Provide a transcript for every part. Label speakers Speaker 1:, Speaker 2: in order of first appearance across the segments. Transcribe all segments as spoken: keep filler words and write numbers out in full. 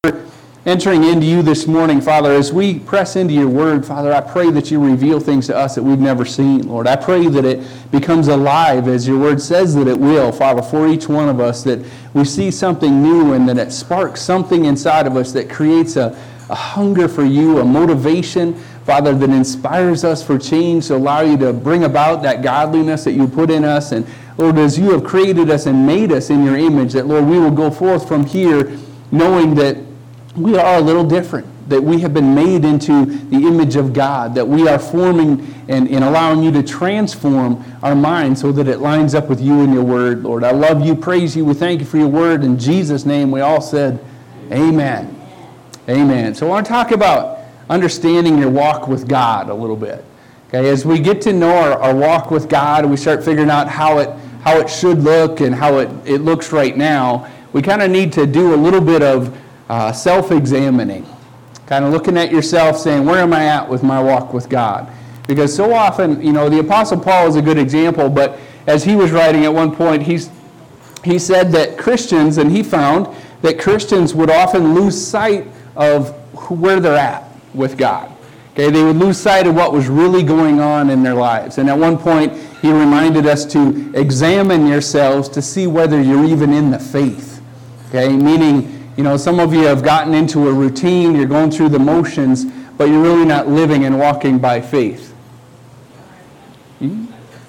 Speaker 1: Entering into you this morning, Father, as we press into your word, Father, I pray that you reveal things to us that we've never seen, Lord. I pray that it becomes alive as your word says that it will, Father, for each one of us, that we see something new and that it sparks something inside of us that creates a, a hunger for you, a motivation, Father, that inspires us for change, to allow you to bring about that godliness that you put in us. And Lord, as you have created us and made us in your image, that, Lord, we will go forth from here knowing that we are a little different, that we have been made into the image of God, that we are forming and, and allowing you to transform our mind so that it lines up with you and your word, Lord. I love you, praise you, we thank you for your word. In Jesus' name, we all said, amen. Amen. So I want to talk about understanding your walk with God a little bit. Okay, as we get to know our, our walk with God, we start figuring out how it how it should look and how it, it looks right now, we kind of need to do a little bit of Uh, self-examining, kind of looking at yourself saying, where am I at with my walk with God? Because so often, you know, the Apostle Paul is a good example, but as he was writing at one point, he's, he said that Christians, and he found that Christians would often lose sight of where they're at with God. Okay, they would lose sight of what was really going on in their lives. And at one point, he reminded us to examine yourselves to see whether you're even in the faith. Okay, meaning, you know, some of you have gotten into a routine, you're going through the motions, but you're really not living and walking by faith. Hmm?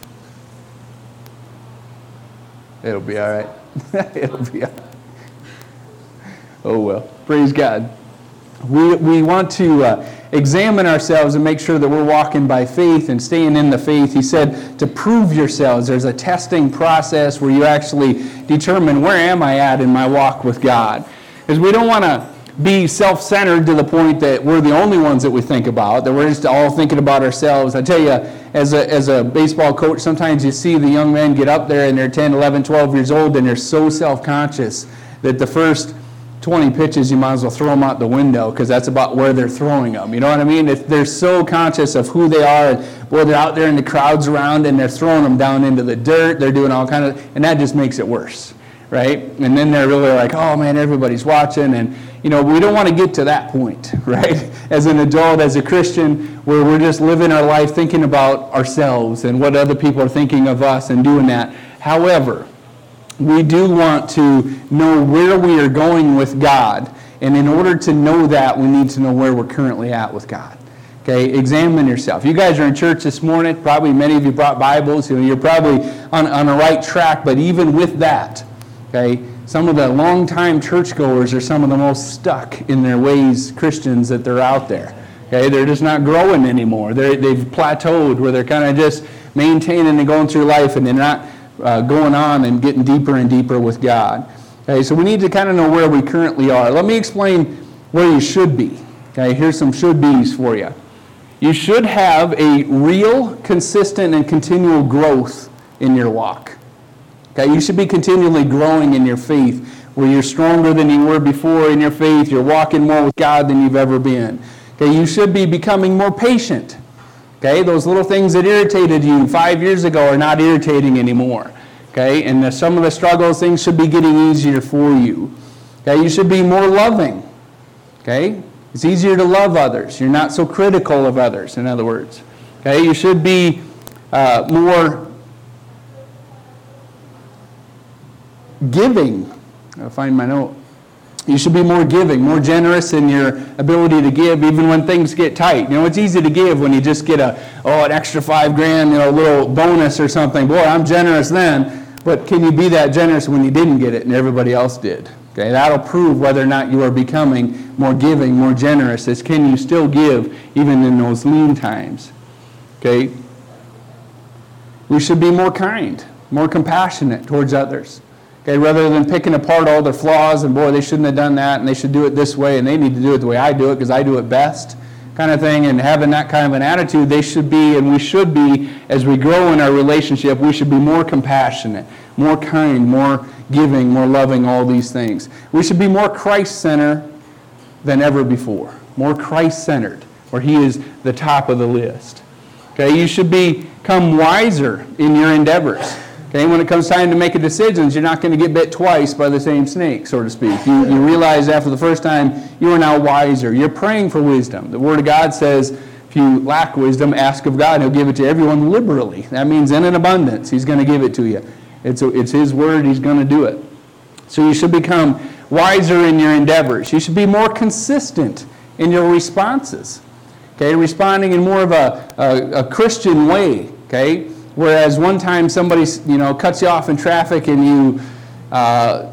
Speaker 1: It'll be all right. It'll be all right. Oh, well. Praise God. We, we want to uh, examine ourselves and make sure that we're walking by faith and staying in the faith. He said to prove yourselves. There's a testing process where you actually determine, where am I at in my walk with God? Because we don't want to be self-centered to the point that we're the only ones that we think about, that we're just all thinking about ourselves. I tell you, as a, as a baseball coach, sometimes you see the young men get up there and they're ten, eleven, twelve years old and they're so self-conscious that the first twenty pitches you might as well throw them out the window because that's about where they're throwing them. You know what I mean? If they're so conscious of who they are, and boy, they're out there and the crowd's around and they're throwing them down into the dirt, they're doing all kind of, and that just makes it worse. Right? And then they're really like, oh man, everybody's watching. And, you know, we don't want to get to that point, right? As an adult, as a Christian, where we're just living our life thinking about ourselves and what other people are thinking of us and doing that. However, we do want to know where we are going with God. And in order to know that, we need to know where we're currently at with God. Okay, examine yourself. You guys are in church this morning. Probably many of you brought Bibles. You know, you're probably on, on the right track. But even with that, okay, some of the long-time churchgoers are some of the most stuck in their ways Christians that they're out there. Okay, they're just not growing anymore. They're, they've plateaued where they're kind of just maintaining and going through life, and they're not uh, going on and getting deeper and deeper with God. Okay, so we need to kind of know where we currently are. Let me explain where you should be. Okay, here's some should-bes for you. You should have a real, consistent, and continual growth in your walk. Okay, you should be continually growing in your faith, where you're stronger than you were before in your faith. You're walking more with God than you've ever been. Okay, you should be becoming more patient. Okay, those little things that irritated you five years ago are not irritating anymore. Okay, and the, some of the struggles, things should be getting easier for you. Okay, you should be more loving. Okay, it's easier to love others. You're not so critical of others, in other words. Okay, you should be uh, more giving. I'll find my note. You should be more giving, more generous in your ability to give, even when things get tight. You know, it's easy to give when you just get a oh an extra five grand, you know, a little bonus or something. Boy, I'm generous then. But can you be that generous when you didn't get it and everybody else did? Okay, that'll prove whether or not you are becoming more giving, more generous. Is can you still give even in those lean times? Okay. We should be more kind, more compassionate towards others. Okay, rather than picking apart all their flaws and, boy, they shouldn't have done that and they should do it this way and they need to do it the way I do it because I do it best kind of thing, and having that kind of an attitude, they should be, and we should be, as we grow in our relationship, we should be more compassionate, more kind, more giving, more loving, all these things. We should be more Christ-centered than ever before, more Christ-centered, where He is the top of the list. Okay, you should become wiser in your endeavors. Okay, when it comes time to make a decision, you're not going to get bit twice by the same snake, so to speak. You, you realize after the first time, you are now wiser. You're praying for wisdom. The Word of God says, if you lack wisdom, ask of God. He'll give it to everyone liberally. That means in an abundance. He's going to give it to you. It's, a, it's His Word. He's going to do it. So you should become wiser in your endeavors. You should be more consistent in your responses. Okay, responding in more of a, a, a Christian way. Okay. Whereas one time somebody, you know, cuts you off in traffic and you uh,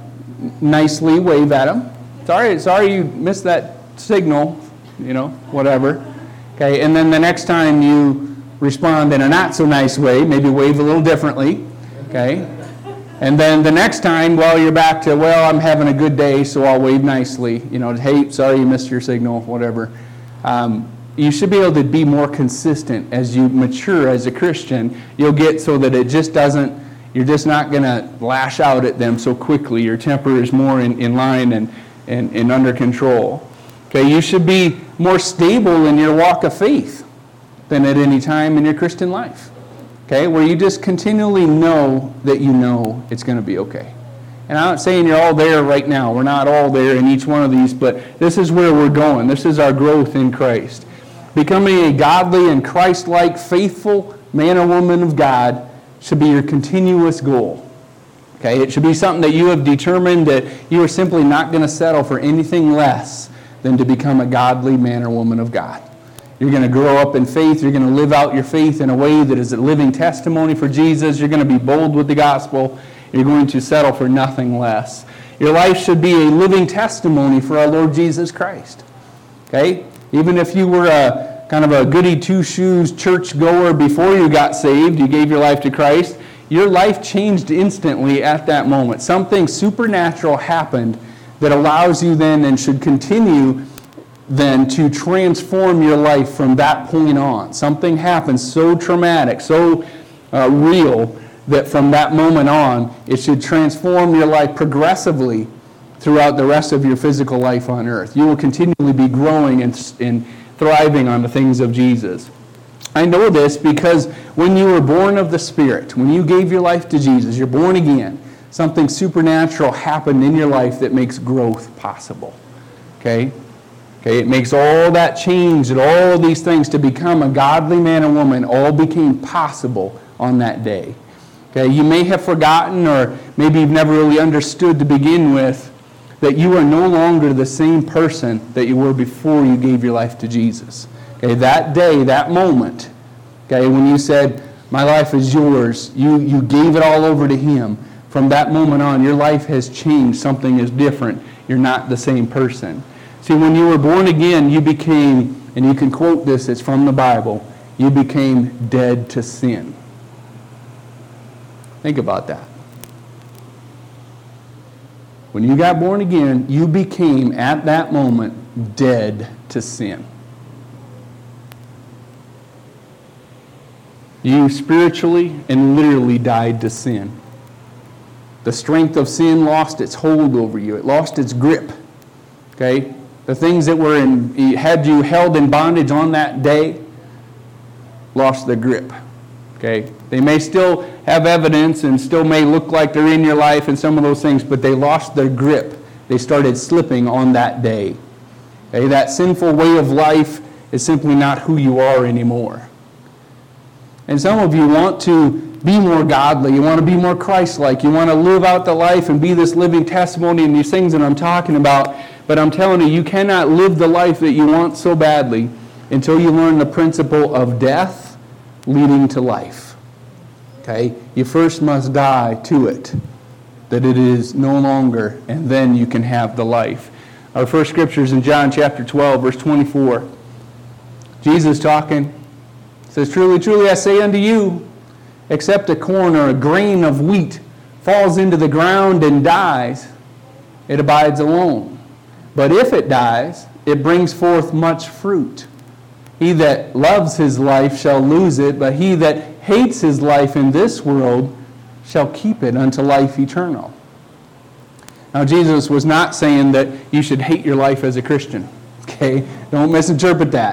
Speaker 1: nicely wave at them. Sorry, sorry you missed that signal, you know, whatever. Okay, and then the next time you respond in a not so nice way, maybe wave a little differently. Okay, and then the next time, well, you're back to, well, I'm having a good day, so I'll wave nicely. You know, hey, sorry you missed your signal, whatever. Um, You should be able to be more consistent as you mature as a Christian. You'll get so that it just doesn't, you're just not going to lash out at them so quickly. Your temper is more in, in line and, and, and under control. Okay, you should be more stable in your walk of faith than at any time in your Christian life. Okay, where you just continually know that you know it's going to be okay. And I'm not saying you're all there right now. We're not all there in each one of these, but this is where we're going. This is our growth in Christ. Becoming a godly and Christ-like, faithful man or woman of God should be your continuous goal. Okay, it should be something that you have determined that you are simply not going to settle for anything less than to become a godly man or woman of God. You're going to grow up in faith. You're going to live out your faith in a way that is a living testimony for Jesus. You're going to be bold with the gospel. You're going to settle for nothing less. Your life should be a living testimony for our Lord Jesus Christ. Okay? Even if you were a kind of a goody two-shoes church goer before you got saved, you gave your life to Christ, your life changed instantly at that moment. Something supernatural happened that allows you then and should continue then to transform your life from that point on. Something happened so traumatic, so uh, real, that from that moment on, it should transform your life progressively throughout the rest of your physical life on earth. You will continually be growing and, and thriving on the things of Jesus. I know this because when you were born of the Spirit, when you gave your life to Jesus, you're born again, something supernatural happened in your life that makes growth possible. Okay? Okay, it makes all that change and all of these things to become a godly man or woman all became possible on that day. Okay, you may have forgotten or maybe you've never really understood to begin with that you are no longer the same person that you were before you gave your life to Jesus. Okay, that day, that moment, okay, when you said, my life is yours, you, you gave it all over to Him. From that moment on, your life has changed. Something is different. You're not the same person. See, when you were born again, you became, and you can quote this, it's from the Bible, you became dead to sin. Think about that. When you got born again, you became, at that moment, dead to sin. You spiritually and literally died to sin. The strength of sin lost its hold over you. It lost its grip. Okay? The things that were in, had you held in bondage on that day lost their grip. Okay? They may still have evidence and still may look like they're in your life and some of those things, but they lost their grip. They started slipping on that day. Okay? That sinful way of life is simply not who you are anymore. And some of you want to be more godly. You want to be more Christ-like. You want to live out the life and be this living testimony and these things that I'm talking about. But I'm telling you, you cannot live the life that you want so badly until you learn the principle of death leading to life. Okay? You first must die to it, that it is no longer, and then you can have the life. Our first scripture is in John chapter twelve, verse twenty-four. Jesus talking. Says, truly, truly, I say unto you, except a corn or a grain of wheat falls into the ground and dies, it abides alone. But if it dies, it brings forth much fruit. He that loves his life shall lose it, but he that hates his life in this world shall keep it unto life eternal. Now, Jesus was not saying that you should hate your life as a Christian. Okay? Don't misinterpret that.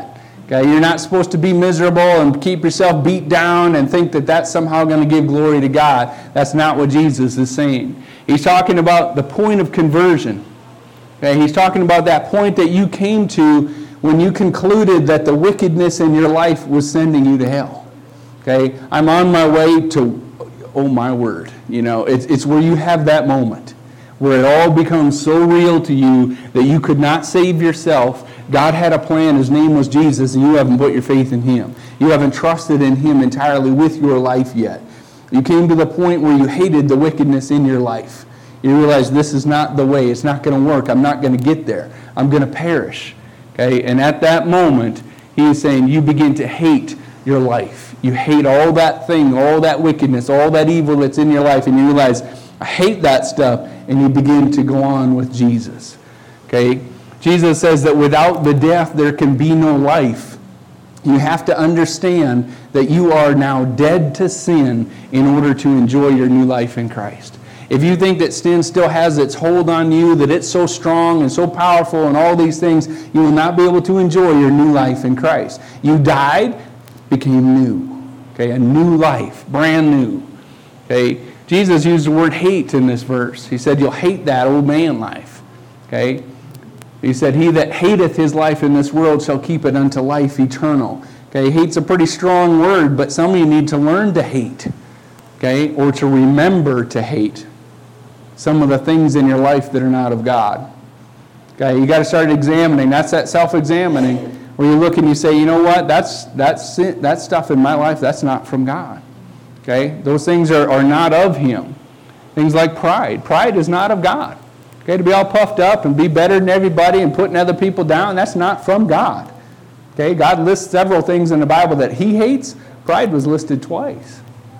Speaker 1: Okay, you're not supposed to be miserable and keep yourself beat down and think that that's somehow going to give glory to God. That's not what Jesus is saying. He's talking about the point of conversion. Okay, he's talking about that point that you came to when you concluded that the wickedness in your life was sending you to hell. Okay, I'm on my way to, oh my word, you know, it's, it's where you have that moment where it all becomes so real to you that you could not save yourself. God had a plan. His name was Jesus, and you haven't put your faith in Him. You haven't trusted in Him entirely with your life yet. You came to the point where you hated the wickedness in your life. You realize this is not the way. It's not going to work. I'm not going to get there. I'm going to perish. Okay? And at that moment, He is saying you begin to hate your life. You hate all that thing, all that wickedness, all that evil that's in your life, and you realize, I hate that stuff, and you begin to go on with Jesus. Okay? Jesus says that without the death, there can be no life. You have to understand that you are now dead to sin in order to enjoy your new life in Christ. If you think that sin still has its hold on you, that it's so strong and so powerful and all these things, you will not be able to enjoy your new life in Christ. You died, became new. Okay, a new life, brand new. Okay, Jesus used the word hate in this verse. He said, you'll hate that old man life. Okay, He said, he that hateth his life in this world shall keep it unto life eternal. Okay, hate's a pretty strong word, but some of you need to learn to hate. Okay, or to remember to hate some of the things in your life that are not of God. Okay, you got to start examining. That's that self-examining where you look and you say, you know what, that's that's it, that stuff in my life, that's not from God. Okay, those things are, are not of Him. Things like pride. Pride is not of God. Okay, to be all puffed up and be better than everybody and putting other people down, that's not from God. Okay, God lists several things in the Bible that He hates. Pride was listed twice.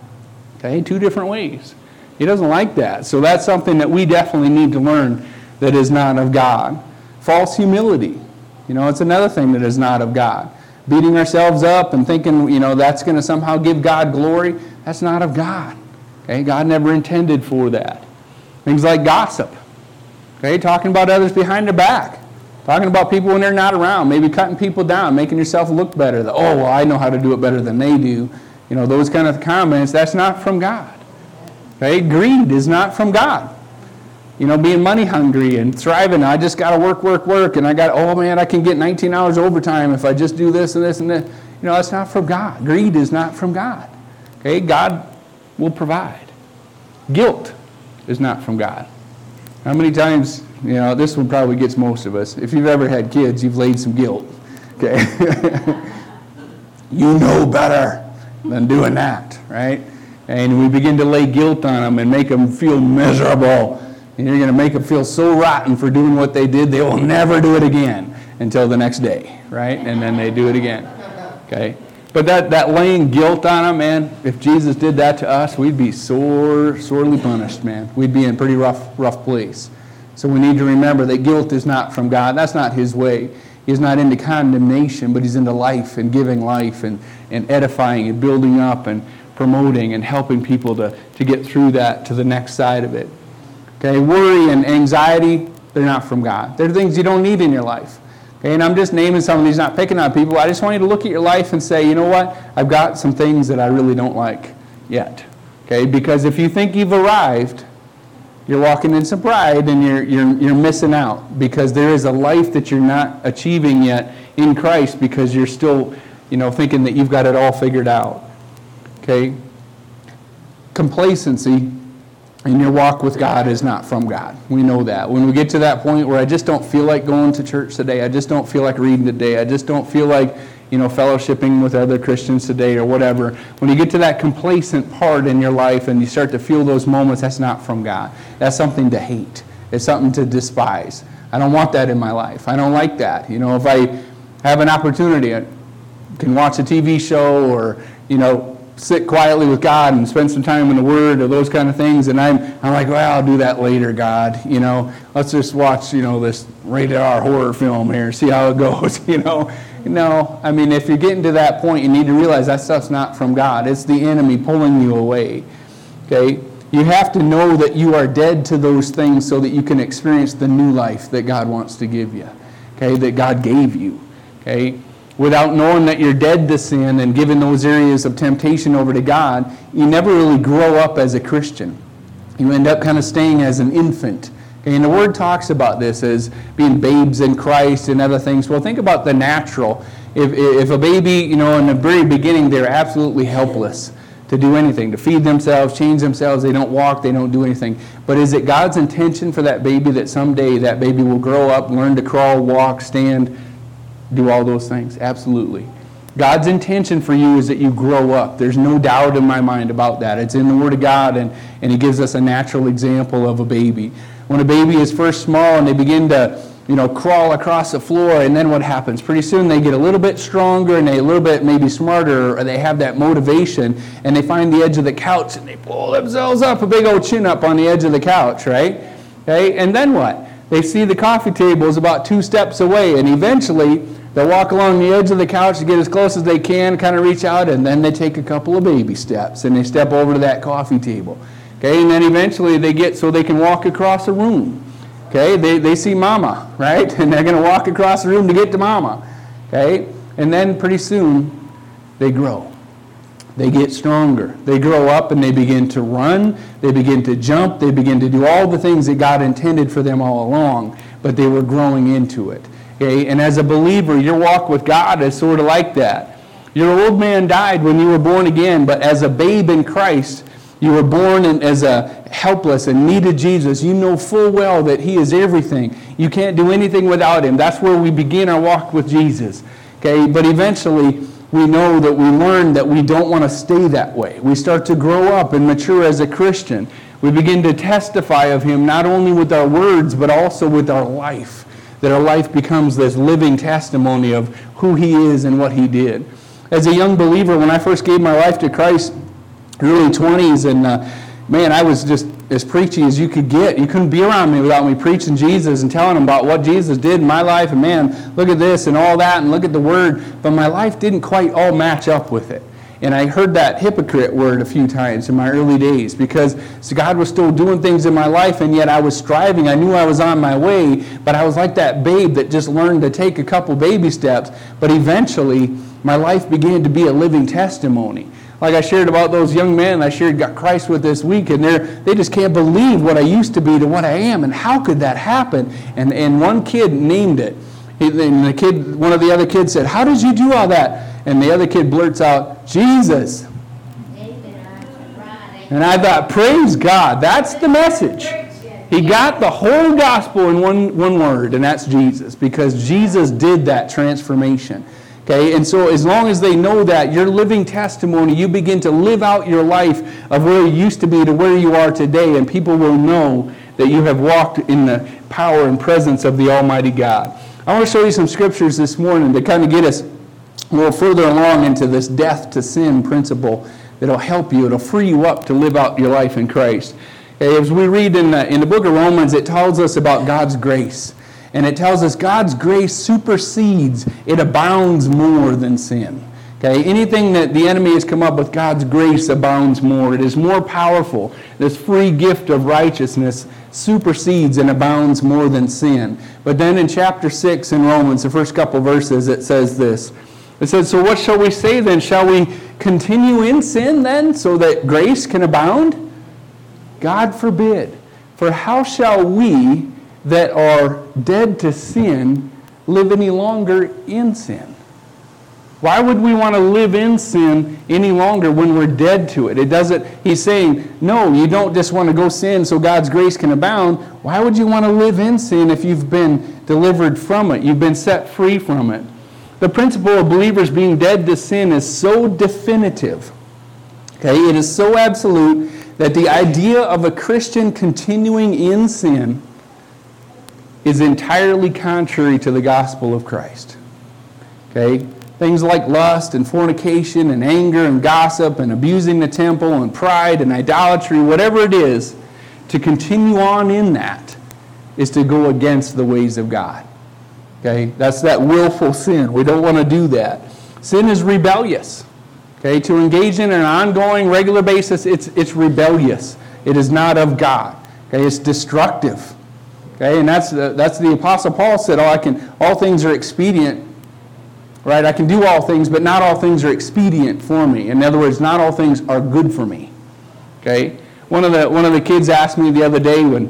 Speaker 1: Okay, two different ways. He doesn't like that. So that's something that we definitely need to learn that is not of God. False humility. You know, it's another thing that is not of God. Beating ourselves up and thinking, you know, that's going to somehow give God glory. That's not of God. Okay, God never intended for that. Things like gossip. Okay, talking about others behind their back. Talking about people when they're not around. Maybe cutting people down, making yourself look better. The, oh, well, I know how to do it better than they do. You know, those kind of comments, that's not from God. Okay, greed is not from God. You know, being money hungry and thriving, I just got to work, work, work, and I got, oh man, I can get nineteen hours overtime if I just do this and this and this. You know, that's not from God. Greed is not from God. Okay, God will provide. Guilt is not from God. How many times, you know, this one probably gets most of us. If you've ever had kids, you've laid some guilt. Okay? You know better than doing that, right? And we begin to lay guilt on them and make them feel miserable. And you're going to make them feel so rotten for doing what they did, they will never do it again until the next day, right? And then they do it again. Okay? But that, that laying guilt on them, man, if Jesus did that to us, we'd be sore, sorely punished, man. We'd be in a pretty rough, rough place. So we need to remember that guilt is not from God. That's not His way. He's not into condemnation, but He's into life and giving life and, and edifying and building up and promoting and helping people to, to get through that to the next side of it. Okay, worry and anxiety, they're not from God. They're things you don't need in your life. Okay, and I'm just naming some of these, not picking on people. I just want you to look at your life and say, you know what? I've got some things that I really don't like yet. Okay, because if you think you've arrived, you're walking in some pride and you're, you're, you're missing out, because there is a life that you're not achieving yet in Christ because you're still, you know, thinking that you've got it all figured out. Okay? Complacency in your walk with God is not from God. We know that. When we get to that point where I just don't feel like going to church today, I just don't feel like reading today, I just don't feel like, you know, fellowshipping with other Christians today or whatever, when you get to that complacent part in your life and you start to feel those moments, that's not from God. That's something to hate. It's something to despise. I don't want that in my life. I don't like that. You know, if I have an opportunity, I can watch a T V show or, you know, sit quietly with God and spend some time in the Word or those kind of things, and I'm I'm like, well, I'll do that later, God. You know, let's just watch, you know, this rated R horror film here, see how it goes, you know. No, I mean, if you're getting to that point, you need to realize that stuff's not from God. It's the enemy pulling you away, okay? You have to know that you are dead to those things so that you can experience the new life that God wants to give you, okay, that God gave you, okay? without knowing that you're dead to sin and giving those areas of temptation over to God, you never really grow up as a Christian. You end up kind of staying as an infant. Okay, and the Word talks about this as being babes in Christ and other things. Well, think about the natural. If, if a baby, you know, in the very beginning, they're absolutely helpless to do anything, to feed themselves, change themselves. They don't walk, they don't do anything. But is it God's intention for that baby that someday that baby will grow up, learn to crawl, walk, stand, do all those things? Absolutely. God's intention for you is that you grow up. There's no doubt in my mind about that. It's in the Word of God, and, and He gives us a natural example of a baby. When a baby is first small and they begin to, you know, crawl across the floor, and then what happens? Pretty soon they get a little bit stronger and they a little bit maybe smarter, or they have that motivation, and they find the edge of the couch and they pull themselves up, a big old chin up on the edge of the couch, right? Okay, and then what? They see the coffee table is about two steps away, and eventually they'll walk along the edge of the couch to get as close as they can, kind of reach out, and then they take a couple of baby steps and they step over to that coffee table. Okay, and then eventually they get so they can walk across a room. Okay, they, they see mama, right? And they're going to walk across the room to get to mama. Okay, and then pretty soon they grow. They get stronger. They grow up and they begin to run. They begin to jump. They begin to do all the things that God intended for them all along, but they were growing into it. Okay, and as a believer, your walk with God is sort of like that. Your old man died when you were born again, but as a babe in Christ, you were born in, as a helpless and needed Jesus. You know full well that He is everything. You can't do anything without Him. That's where we begin our walk with Jesus. Okay, but eventually we know that we learn that we don't want to stay that way. We start to grow up and mature as a Christian. We begin to testify of Him not only with our words but also with our life. That our life becomes this living testimony of who He is and what He did. As a young believer, when I first gave my life to Christ, early twenties, and uh, man, I was just as preachy as you could get. You couldn't be around me without me preaching Jesus and telling them about what Jesus did in my life, and man, look at this and all that, and look at the Word. But my life didn't quite all match up with it. And I heard that hypocrite word a few times in my early days, because God was still doing things in my life, and yet I was striving. I knew I was on my way, but I was like that babe that just learned to take a couple baby steps. But eventually, my life began to be a living testimony. Like I shared about those young men I shared got Christ with this week, and they they just can't believe what I used to be to what I am, and how could that happen? And and one kid named it. He, and the kid, one of the other kids said, "How did you do all that?" And the other kid blurts out, "Jesus." And I thought, praise God, that's the message. He got the whole gospel in one, one word, and that's Jesus, because Jesus did that transformation. Okay, and so as long as they know that, your living testimony, you begin to live out your life of where you used to be to where you are today, and people will know that you have walked in the power and presence of the Almighty God. I want to show you some scriptures this morning to kind of get us a little further along into this death to sin principle that'll help you, it'll free you up to live out your life in Christ. Okay, as we read in the, in the book of Romans, it tells us about God's grace. And it tells us God's grace supersedes, it abounds more than sin. Okay, anything that the enemy has come up with, God's grace abounds more. It is more powerful. This free gift of righteousness supersedes and abounds more than sin. But then in chapter six in Romans, the first couple verses, it says this. It says, "So what shall we say then? Shall we continue in sin then, so that grace can abound? God forbid. For how shall we that are dead to sin live any longer in sin?" Why would we want to live in sin any longer when we're dead to it? It doesn't, he's saying, no, you don't just want to go sin so God's grace can abound. Why would you want to live in sin if you've been delivered from it? You've been set free from it. The principle of believers being dead to sin is so definitive. Okay, it is so absolute that the idea of a Christian continuing in sin is entirely contrary to the gospel of Christ. Okay? Things like lust and fornication and anger and gossip and abusing the temple and pride and idolatry, whatever it is, to continue on in that is to go against the ways of God. Okay? That's that willful sin. We don't want to do that. Sin is rebellious. Okay? To engage in an ongoing, regular basis, it's, it's rebellious. It is not of God. Okay? It's destructive. Okay, and that's the, that's the Apostle Paul said, "Oh, I can. All things are expedient right? I can do all things, but not all things are expedient for me. In other words, not all things are good for me. Okay? One of the one of the kids asked me the other day when,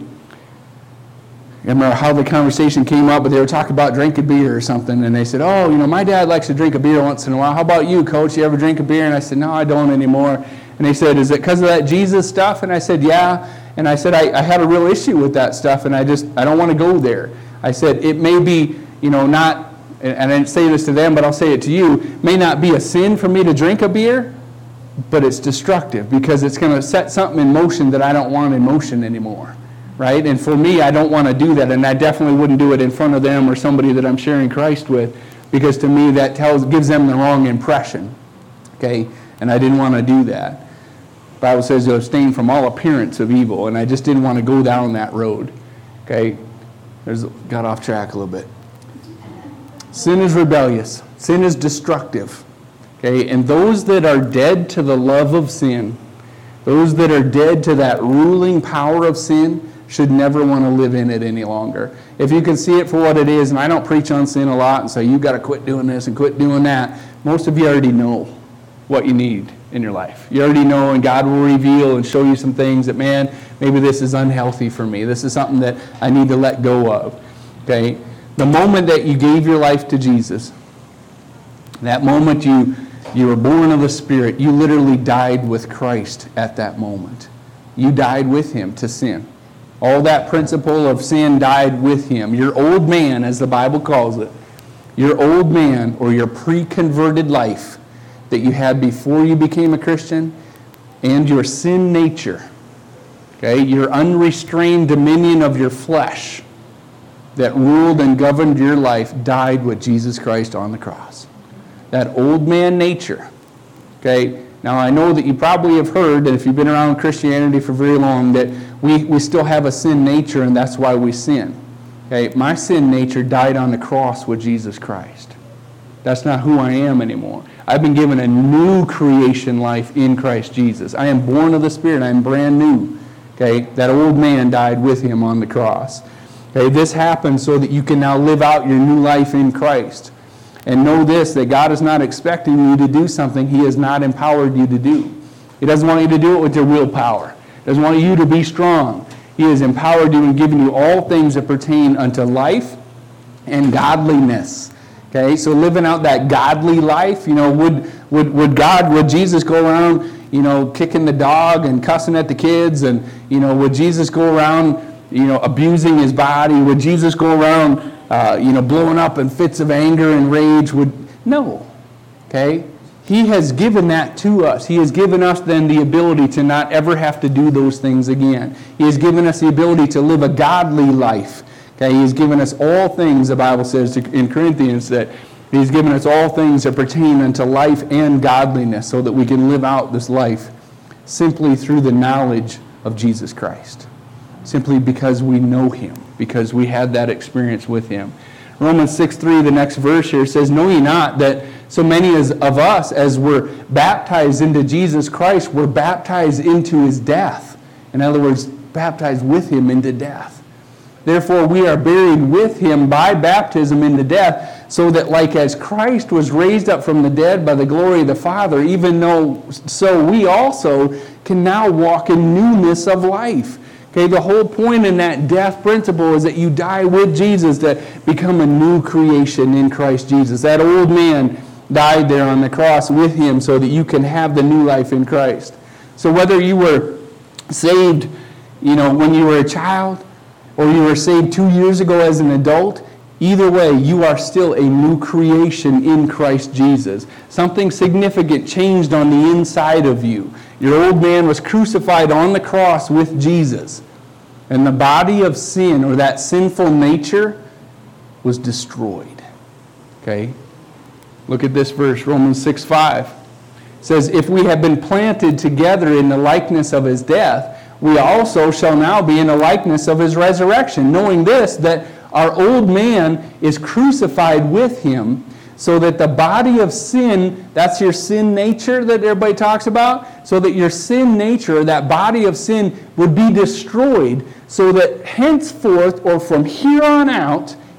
Speaker 1: I don't remember how the conversation came up, but they were talking about drinking beer or something, and they said, oh, you know, my dad likes to drink a beer once in a while. How about you, Coach? You ever drink a beer? And I said, no, I don't anymore. And they said, is it because of that Jesus stuff? And I said, yeah. And I said, I, I had a real issue with that stuff, and I just, I don't want to go there. I said, it may be, you know, not, and I didn't say this to them, but I'll say it to you, may not be a sin for me to drink a beer, but it's destructive because it's going to set something in motion that I don't want in motion anymore, right? And for me, I don't want to do that, and I definitely wouldn't do it in front of them or somebody that I'm sharing Christ with, because to me that tells gives them the wrong impression, okay? And I didn't want to do that. The Bible says to abstain from all appearance of evil, and I just didn't want to go down that road, okay? There's got off track a little bit. Sin is rebellious. Sin is destructive. Okay, and those that are dead to the love of sin, those that are dead to that ruling power of sin, should never want to live in it any longer. If you can see it for what it is, and I don't preach on sin a lot and say, you've got to quit doing this and quit doing that, most of you already know what you need in your life. You already know, and God will reveal and show you some things that, man, maybe this is unhealthy for me. This is something that I need to let go of. Okay? The moment that you gave your life to Jesus, that moment you you were born of the Spirit, you literally died with Christ at that moment. You died with Him to sin. All that principle of sin died with Him. Your old man, as the Bible calls it, your old man or your pre-converted life that you had before you became a Christian, and your sin nature, okay, your unrestrained dominion of your flesh that ruled and governed your life died with Jesus Christ on the cross. That old man nature, okay? Now I know that you probably have heard that if you've been around Christianity for very long that we, we still have a sin nature and that's why we sin. Okay? My sin nature died on the cross with Jesus Christ. That's not who I am anymore. I've been given a new creation life in Christ Jesus. I am born of the Spirit. I am brand new. Okay? That old man died with Him on the cross. Okay? This happened so that you can now live out your new life in Christ. And know this, that God is not expecting you to do something He has not empowered you to do. He doesn't want you to do it with your willpower. He doesn't want you to be strong. He has empowered you and given you all things that pertain unto life and godliness. Okay, so living out that godly life, you know, would would would God, would Jesus go around, you know, kicking the dog and cussing at the kids, and, you know, would Jesus go around, you know, abusing His body? Would Jesus go around Uh, you know, blowing up in fits of anger and rage? Would no, okay? He has given that to us. He has given us then the ability to not ever have to do those things again. He has given us the ability to live a godly life. Okay, He has given us all things, the Bible says in Corinthians, that He's given us all things that pertain unto life and godliness so that we can live out this life simply through the knowledge of Jesus Christ. Simply because we know Him, because we had that experience with Him. Romans six three, the next verse here, says, know ye not that so many as of us as were baptized into Jesus Christ were baptized into His death. In other words, baptized with Him into death. Therefore we are buried with Him by baptism into death, so that like as Christ was raised up from the dead by the glory of the Father, even though so we also can now walk in newness of life. Okay, the whole point in that death principle is that you die with Jesus to become a new creation in Christ Jesus. That old man died there on the cross with Him so that you can have the new life in Christ. So whether you were saved, you know, when you were a child, or you were saved two years ago as an adult, either way, you are still a new creation in Christ Jesus. Something significant changed on the inside of you. Your old man was crucified on the cross with Jesus. And the body of sin, or that sinful nature, was destroyed. Okay? Look at this verse, Romans six five. It says, if we have been planted together in the likeness of His death, we also shall now be in the likeness of His resurrection, knowing this, that our old man is crucified with Him, so that the body of sin, that's your sin nature that everybody talks about, so that your sin nature, that body of sin, would be destroyed, so that henceforth, or from here on out,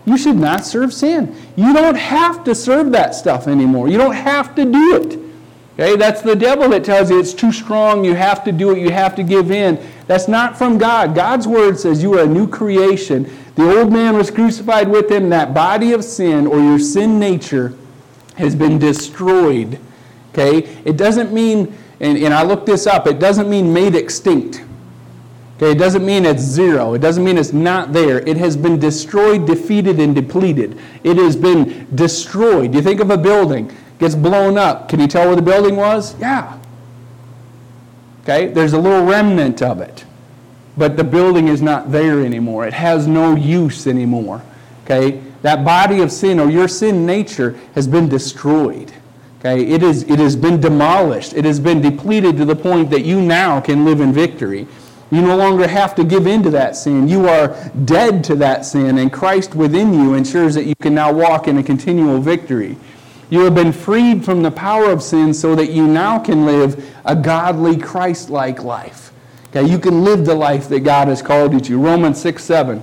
Speaker 1: You should not serve sin. You don't have to serve that stuff anymore. You don't have to do it. Okay, that's the devil that tells you it's too strong, you have to do it, you have to give in. That's not from God. God's word says you are a new creation. The old man was crucified with him. That body of sin, or your sin nature, has been destroyed. Okay, it doesn't mean, and, and I looked this up, it doesn't mean made extinct. Okay, it doesn't mean it's zero. It doesn't mean it's not there. It has been destroyed, defeated, and depleted. It has been destroyed. You think of a building, gets blown up. Can you tell where the building was? Yeah. Okay, there's a little remnant of it. But the building is not there anymore. It has no use anymore. Okay, that body of sin, or your sin nature, has been destroyed. Okay, it is, it has been demolished. It has been depleted to the point that you now can live in victory. You no longer have to give in to that sin. You are dead to that sin, and Christ within you ensures that you can now walk in a continual victory. You have been freed from the power of sin so that you now can live a godly, Christ-like life. Okay, you can live the life that God has called you to. Romans six seven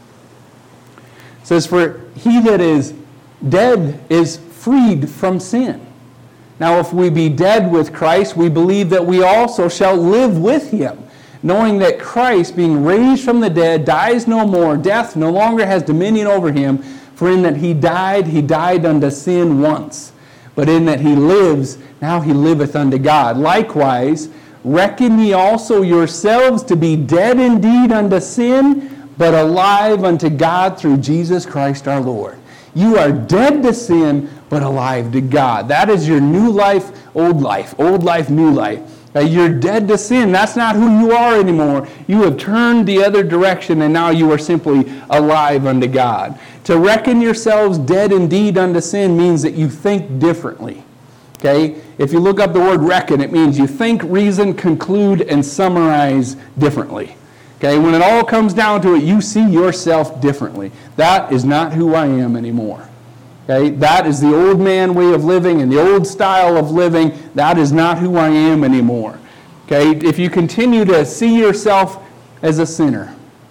Speaker 1: says, "For he that is dead is freed from sin." Now, if we be dead with Christ, we believe that we also shall live with him, knowing that Christ, being raised from the dead, dies no more. Death no longer has dominion over him. For in that he died, he died unto sin once. But in that he lives, now he liveth unto God. Likewise, reckon ye also yourselves to be dead indeed unto sin, but alive unto God through Jesus Christ our Lord. You are dead to sin, but alive to God. That is your new life, old life. Old life, new life. You're dead to sin. That's not who you are anymore. You have turned the other direction, and now you are simply alive unto God. To reckon yourselves dead indeed unto sin means that you think differently. Okay? If you look up the word reckon, it means you think, reason, conclude, and summarize differently. Okay? When it all comes down to it, you see yourself differently. That is not who I am anymore. Okay? That is the old man way of living and the old style of living. That is not who I am anymore. Okay? If you continue to see yourself as a sinner,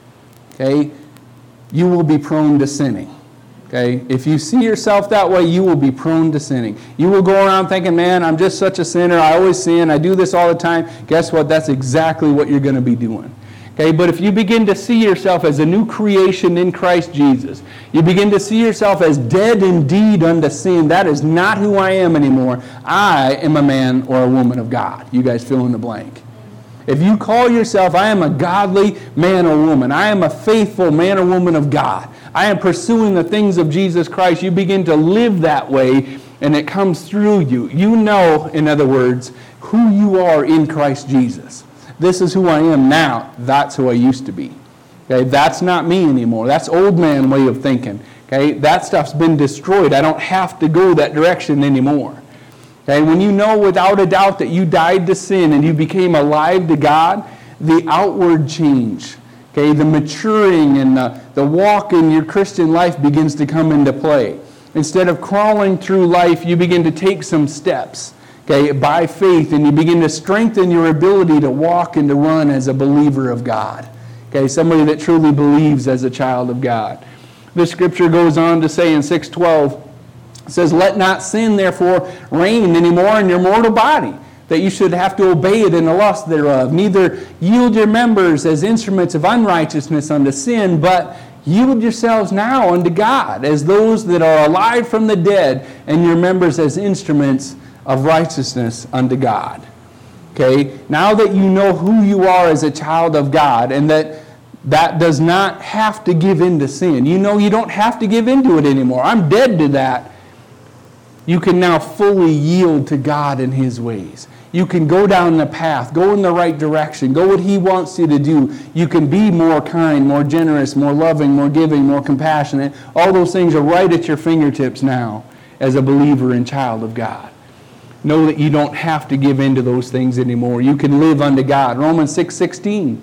Speaker 1: okay, you will be prone to sinning. Okay? If you see yourself that way, you will be prone to sinning. You will go around thinking, man, I'm just such a sinner. I always sin. I do this all the time. Guess what? That's exactly what you're going to be doing. Okay, but if you begin to see yourself as a new creation in Christ Jesus, you begin to see yourself as dead indeed unto sin, that is not who I am anymore. I am a man or a woman of God. You guys fill in the blank. If you call yourself, I am a godly man or woman, I am a faithful man or woman of God, I am pursuing the things of Jesus Christ, you begin to live that way, and it comes through you. You know, in other words, who you are in Christ Jesus. This is who I am now. That's who I used to be. Okay, that's not me anymore. That's old man way of thinking. Okay, that stuff's been destroyed. I don't have to go that direction anymore. Okay, when you know without a doubt that you died to sin and you became alive to God, the outward change, okay, the maturing and the, the walk in your Christian life begins to come into play. Instead of crawling through life, you begin to take some steps. Okay, by faith, and you begin to strengthen your ability to walk and to run as a believer of God. Okay, somebody that truly believes as a child of God. This scripture goes on to say in six twelve, it says, "Let not sin therefore reign anymore in your mortal body, that you should have to obey it in the lust thereof. Neither yield your members as instruments of unrighteousness unto sin, but yield yourselves now unto God, as those that are alive from the dead, and your members as instruments of righteousness unto God." Okay, now that you know who you are as a child of God, and that that does not have to give in to sin. You know you don't have to give into it anymore. I'm dead to that. You can now fully yield to God and His ways. You can go down the path, go in the right direction, go what He wants you to do. You can be more kind, more generous, more loving, more giving, more compassionate. All those things are right at your fingertips now as a believer and child of God. Know that you don't have to give in to those things anymore. You can live unto God. Romans six sixteen.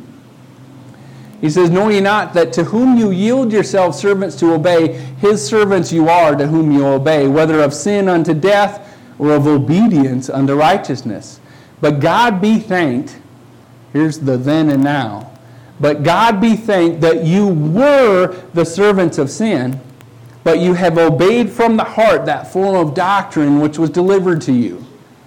Speaker 1: He says, "Know ye not that to whom you yield yourselves servants to obey, His servants you are to whom you obey, whether of sin unto death or of obedience unto righteousness. But God be thanked," here's the then and now, "but God be thanked that you were the servants of sin, but you have obeyed from the heart that form of doctrine which was delivered to you.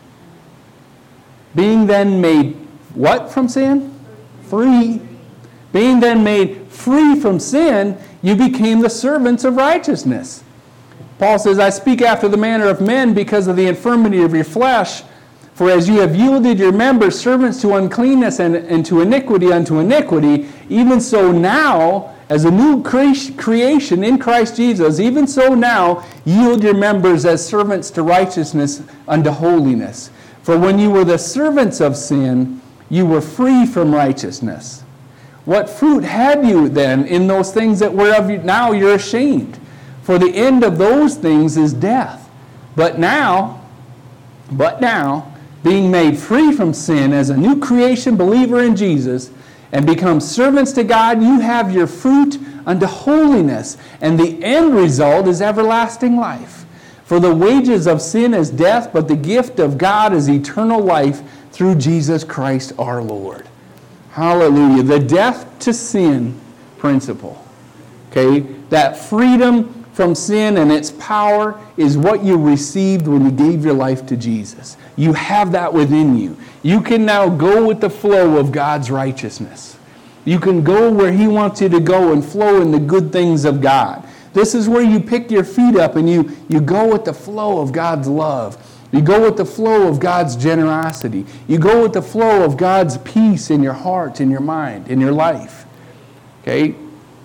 Speaker 1: Being then made what from sin? Free. Being then made free from sin, you became the servants of righteousness. Paul says, I speak after the manner of men because of the infirmity of your flesh. For as you have yielded your members servants to uncleanness and, and to iniquity unto iniquity, even so now, as a new cre- creation in Christ Jesus, even so now, yield your members as servants to righteousness unto holiness. For when you were the servants of sin, you were free from righteousness. What fruit had you then in those things that whereof you, now you're ashamed? For the end of those things is death. But now, but now, being made free from sin as a new creation believer in Jesus, and become servants to God, you have your fruit unto holiness, and the end result is everlasting life. For the wages of sin is death, but the gift of God is eternal life through Jesus Christ our Lord. Hallelujah. The death to sin principle. Okay, that freedom from sin and its power is what you received when you gave your life to Jesus. You have that within you. You can now go with the flow of God's righteousness. You can go where He wants you to go and flow in the good things of God. This is where you pick your feet up and you, you go with the flow of God's love. You go with the flow of God's generosity. You go with the flow of God's peace in your heart, in your mind, in your life. Okay?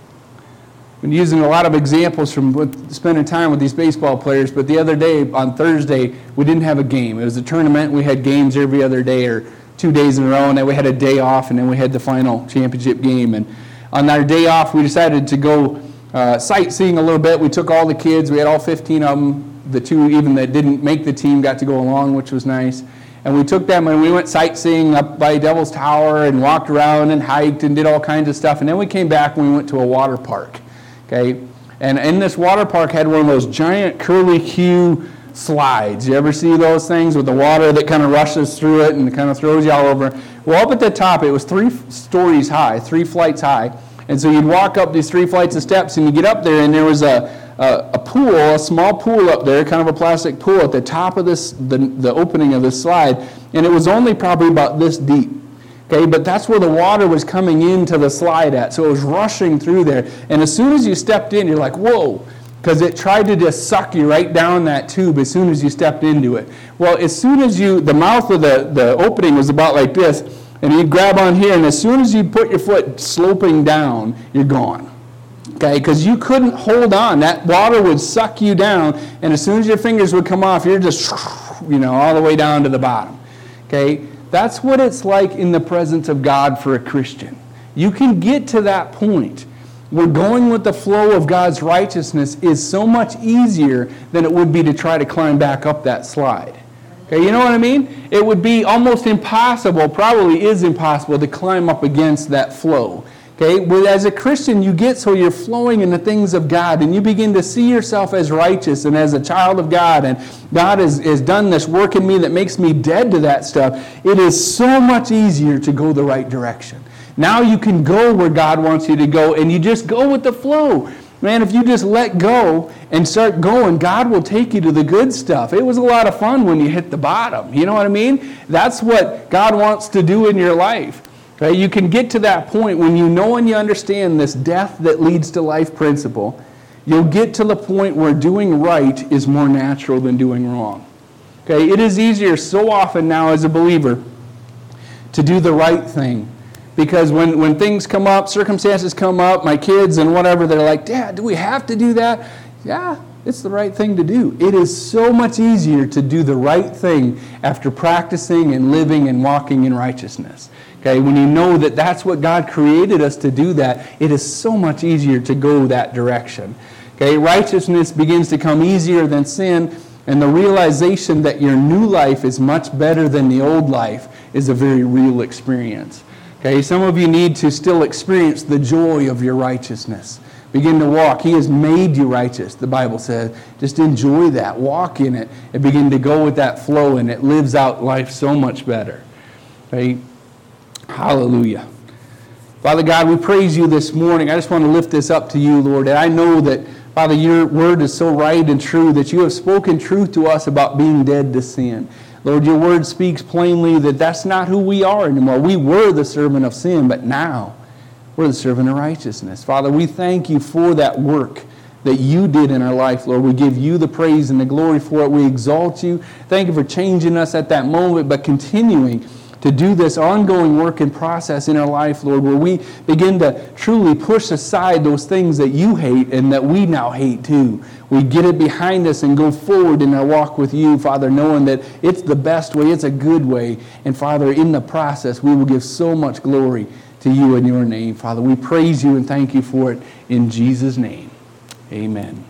Speaker 1: Been using a lot of examples from spending time with these baseball players, but the other day, on Thursday, we didn't have a game. It was a tournament. We had games every other day or two days in a row, and then we had a day off, and then we had the final championship game. And on our day off, we decided to go uh, sightseeing a little bit. We took all the kids. We had all fifteen of them. The two even that didn't make the team got to go along, which was nice. And we took them and we went sightseeing up by Devil's Tower and walked around and hiked and did all kinds of stuff. And then we came back and we went to a water park. Okay, and in this water park had one of those giant curly Q slides. You ever see those things with the water that kind of rushes through it and kind of throws you all over? Well, up at the top, it was three stories high, three flights high. And so you'd walk up these three flights of steps and you get up there and there was a, a, a pool, a small pool up there, kind of a plastic pool at the top of this, the, the opening of this slide. And it was only probably about this deep. Okay, but that's where the water was coming into the slide at. So it was rushing through there. And as soon as you stepped in, you're like, whoa, because it tried to just suck you right down that tube as soon as you stepped into it. Well, as soon as you, the mouth of the, the opening was about like this, and you'd grab on here, and as soon as you put your foot sloping down, you're gone. Okay, because you couldn't hold on. That water would suck you down, and as soon as your fingers would come off, you're just, you know, all the way down to the bottom. Okay. That's what it's like in the presence of God for a Christian. You can get to that point where going with the flow of God's righteousness is so much easier than it would be to try to climb back up that slide. Okay, you know what I mean? It would be almost impossible, probably is impossible, to climb up against that flow. Okay, well, as a Christian, you get so you're flowing in the things of God, and you begin to see yourself as righteous and as a child of God, and God has, has done this work in me that makes me dead to that stuff. It is so much easier to go the right direction. Now you can go where God wants you to go, and you just go with the flow. Man, if you just let go and start going, God will take you to the good stuff. It was a lot of fun when you hit the bottom. You know what I mean? That's what God wants to do in your life. Okay, you can get to that point when you know and you understand this death that leads to life principle. You'll get to the point where doing right is more natural than doing wrong. Okay, it is easier so often now as a believer to do the right thing. Because when, when things come up, circumstances come up, my kids and whatever, they're like, Dad, do we have to do that? Yeah, it's the right thing to do. It is so much easier to do the right thing after practicing and living and walking in righteousness. Okay, when you know that that's what God created us to do that, it is so much easier to go that direction. Okay, righteousness begins to come easier than sin, and the realization that your new life is much better than the old life is a very real experience. Okay, some of you need to still experience the joy of your righteousness. Begin to walk. He has made you righteous, the Bible says. Just enjoy that. Walk in it and begin to go with that flow, and it lives out life so much better. Okay? Hallelujah. Father God, we praise you this morning. I just want to lift this up to you, Lord. And I know that, Father, your word is so right and true that you have spoken truth to us about being dead to sin. Lord, your word speaks plainly that that's not who we are anymore. We were the servant of sin, but now we're the servant of righteousness. Father, we thank you for that work that you did in our life, Lord. We give you the praise and the glory for it. We exalt you. Thank you for changing us at that moment, but continuing to do this ongoing work and process in our life, Lord, where we begin to truly push aside those things that you hate and that we now hate too. We get it behind us and go forward in our walk with you, Father, knowing that it's the best way, it's a good way. And Father, in the process, we will give so much glory to you in your name. Father, we praise you and thank you for it in Jesus' name. Amen.